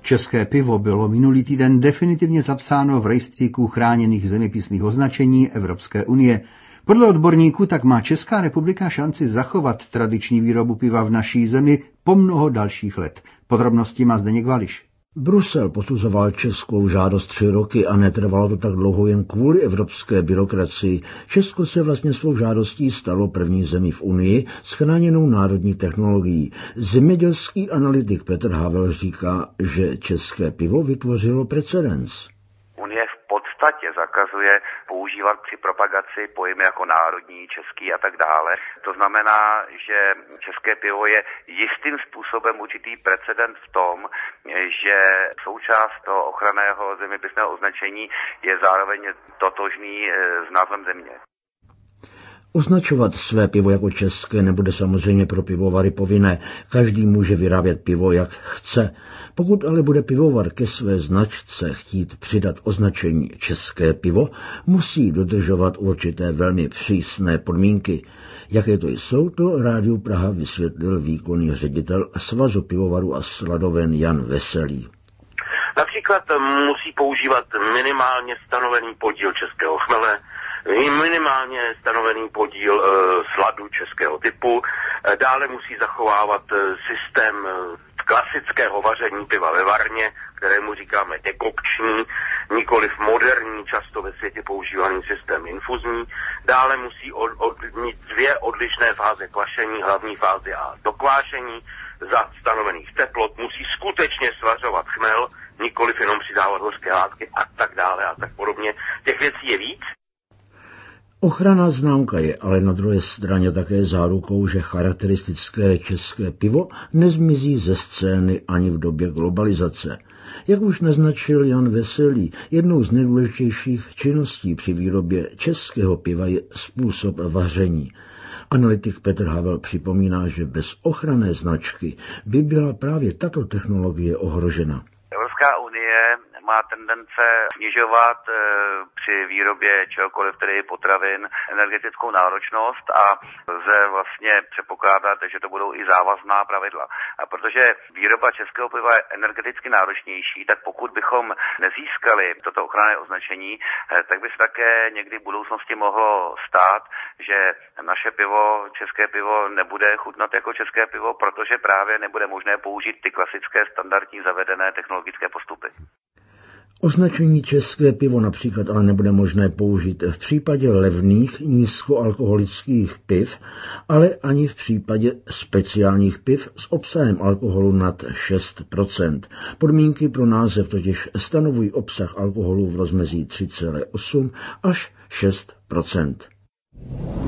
České pivo bylo minulý týden definitivně zapsáno v rejstříku chráněných zeměpisných označení Evropské unie. Podle odborníků tak má Česká republika šanci zachovat tradiční výrobu piva v naší zemi po mnoho dalších let. Podrobnosti má Zdeněk Vališ. Brusel posuzoval českou žádost 3 roky a netrvalo to tak dlouho jen kvůli evropské byrokracii. Česko se vlastně svou žádostí stalo první zemí v Unii s chráněnou národní technologií. Zemědělský analytik Petr Havel říká, že české pivo vytvořilo precedens. Unie v podstatě zakazuje používat při propagaci pojmy jako národní, český a tak dále. To znamená, že české pivo je jistým způsobem určitý precedent v tom, že součást toho ochranného zeměpisného označení je zároveň totožný s názvem země. Označovat své pivo jako české nebude samozřejmě pro pivovary povinné. Každý může vyrábět pivo, jak chce. Pokud ale bude pivovar ke své značce chtít přidat označení české pivo, musí dodržovat určité velmi přísné podmínky. Jaké to jsou, to Rádiu Praha vysvětlil výkonný ředitel Svazu pivovarů a sladoven Jan Veselý. Například musí používat minimálně stanovený podíl českého chmele, minimálně stanovený podíl sladu českého typu, dále musí zachovávat systém klasického vaření piva ve varně, kterému říkáme dekokční, nikoliv moderní, často ve světě používaný systém infuzní. Dále musí mít 2 odlišné fáze kvašení, hlavní fázi a dokvášení za stanovených teplot, musí skutečně svařovat chmel, nikoliv jenom přidávat hořké látky a tak dále a tak podobně. Těch věcí je víc. Ochranná známka je ale na druhé straně také zárukou, že charakteristické české pivo nezmizí ze scény ani v době globalizace. Jak už naznačil Jan Veselý, jednou z nejdůležitějších činností při výrobě českého piva je způsob vaření. Analytik Petr Havel připomíná, že bez ochranné značky by byla právě tato technologie ohrožena. Evropská unie má tendence snižovat při výrobě čehokoliv, tedy potravin, energetickou náročnost a lze vlastně předpokládat, že to budou i závazná pravidla. A protože výroba českého piva je energeticky náročnější, tak pokud bychom nezískali toto ochranné označení, tak by se také někdy v budoucnosti mohlo stát, že naše pivo, české pivo, nebude chutnat jako české pivo, protože právě nebude možné použít ty klasické standardní zavedené technologické postupy. Označení české pivo například ale nebude možné použít v případě levných nízkoalkoholických piv, ale ani v případě speciálních piv s obsahem alkoholu nad 6%. Podmínky pro název totiž stanovují obsah alkoholu v rozmezí 3,8 až 6%.